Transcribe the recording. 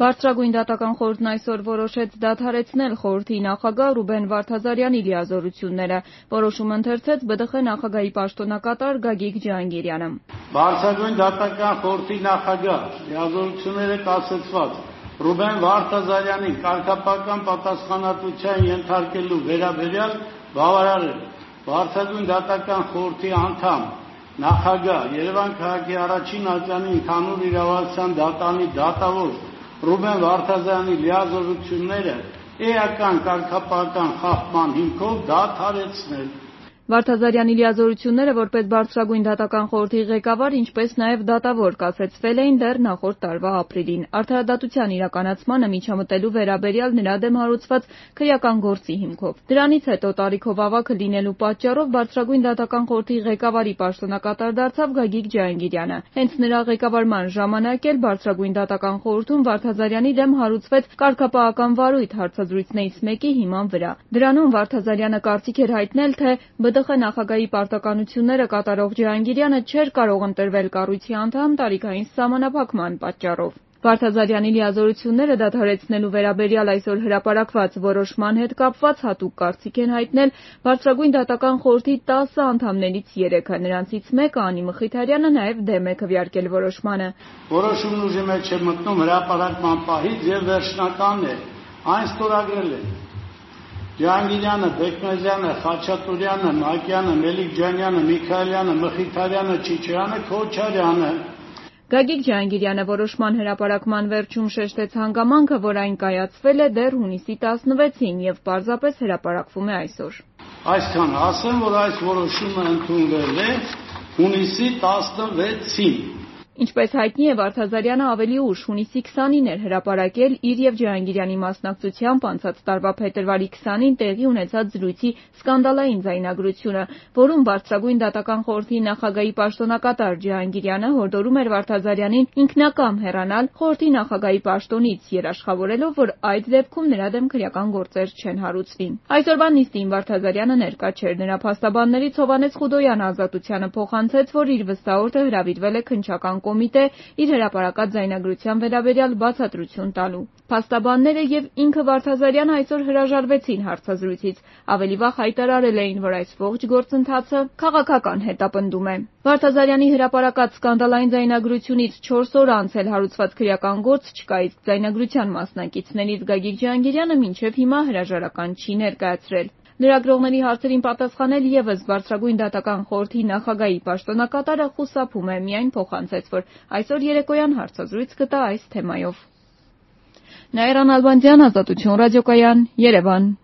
Բարձրագույն դատական խորհուրդն այսօր որոշեց դադարեցնել խորհրդի նախագահ Ռուբեն Վարդազարյանի լիազորությունները։ Որոշումը ընթերցեց ԲԴԽ նախագահի պաշտոնակատար Գագիկ Ջհանգիրյանը։ Բարձրագույն դատական խորհրդի նախագահ լիազորությունները կասեցված Ռուբեն Վարդազարյանին կարգապահական պատասխանատվության ենթարկելու վերաբերյալ բավարար է Բարձրագույն դատական խորհրդի անդամ նախագահ Երևան քաղաքի առաջին ատյանի ընդհանուր իրավասության դատարանի դատավոր Ռուբեն Վարդազարյանի լիազորությունները էական կարգապահական խախտման հիմքով դադարեցնել։ Վարդազարյանի լիազորությունները որպես Բարձրագույն դատական խորհրդի ղեկավար, ինչպես նաև դատավոր կասեցվել էին դեռ նախորդ տարվա ապրիլին, արդարադատության իրականացմանը միջամտելու վերաբերյալ նրա դեմ հարուցված քրեական գործի հիմքով։ Դրանից հետո տարիքով ավագը լինելու պատճառով Բարձրագույն դատական խորհրդի ղեկավարի պաշտոնակատար դարձավ Գագիկ Ջհանգիրյանը։ Հենց նրա ղեկավարման ժամանակ էլ Բարձրագույն դատական խորհրդում Վարդազարյանի դեմ հարուցվեց կարգապահական վարույթ հարցազրույցներից մեկի հիման վրա։ Դրանում Վարդազարյանը կարծիք էր հայտնել, թե ԲԴԽ նախագահի պարտականությունները կատարող Ջհանգիրյանը չէր կարող ընտրվել կառույցի անդամ տարիքային սահմանափակման պատճառով։ Վարդազարյանի լիազորությունները դադարեցնելու վերաբերյալ այսօր հրապարակված որոշման հետ կապված հատուկ կարծիք են հայտնել Բարձրագույն դատական խորհրդի 10 անդամներից 3-ը, նրանցից մեկը Անի Մխիթարյանը նաև դեմ է քվեարկել որոշմանը։ Որոշումն ուժի մեջ է մտնում հրապարակման պահից եւ վերջնականն է։ Այն ստորագրել է Ջհանգիրյանը, Բեկմեզյանը, Խաչատուրյանը, Մակյանը, Մելիքջանյանը, Միքայելյանը, Մխիթարյանը, Չիչյանը, Քոչարյանը։ Գագիկ Ջհանգիրյանը որոշման հրապարակման վերջում շեշտեց հանգամանքը, որ այն կայացվել է դեռ հունիսի 16-ին եւ պարզապես հրապարակվում է այսօր։ Այսքան ասեմ, որ այս որոշումը ընդունվել է հունիսի 16-ին։ Ինչպես հայտնի է, Վարդազարյանը ավելի ուշ հունիսի 20-ին էր հրապարակել իր եւ Ջհանգիրյանի մասնակցությամբ անցած տարվա փետրվարի 20-ին տեղի ունեցած զրույցի սկանդալային ձայնագրությունը, որում Բարձրագույն դատական խորհրդի նախագահի պաշտոնակատար Ջհանգիրյանը հորդորում էր Վարդազարյանին ինքնակամ հեռանալ խորհրդի նախագահի պաշտոնից, երաշխավորելով, որ այդ դեպքում նրա դեմ քրեական գործեր չեն հարուցվի։ Այսօրվա նիստին Վարդազարյանը ներկա չէր, նրա փաստաբաններից Հովհաննես Խուդոյանը Ազատությանը փոխանցեց, որ իր վստահորդը հրավիրվել է քննչական կոմիտե իր հրապարակած ձայնագրության վերաբերյալ բացատրություն տալու։ Փաստաբանները եւ ինքը Վարդազարյանը այսօր հրաժարվեցին հարցազրույցից, ավելի վաղ հայտարարել էին, որ այս ողջ գործընթացը քաղաքական հետապնդում է։ Վարդազարյանի հրապարակած սկանդալային ձայնագրությունից 4 օր անց էլ հարուցված քրեական գործ չկա, իսկ ձայնագրության մասնակիցներից Գագիկ Ջհանգիրյանը մինչև հիմա հրաժարական չի ներկայացրել։ Լրագրողների հարցերին պատասխանել եւս Բարձրագույն դատական խորհրդի նախագահի պաշտոնակատարը խուսափում է, միայն փոխանցեց, որ այսօր երեկոյան հարցազրույց կտա այս թեմայով։ Նաիրա Նալբանդյան, Ազատություն ռադիոկայան, Երևան։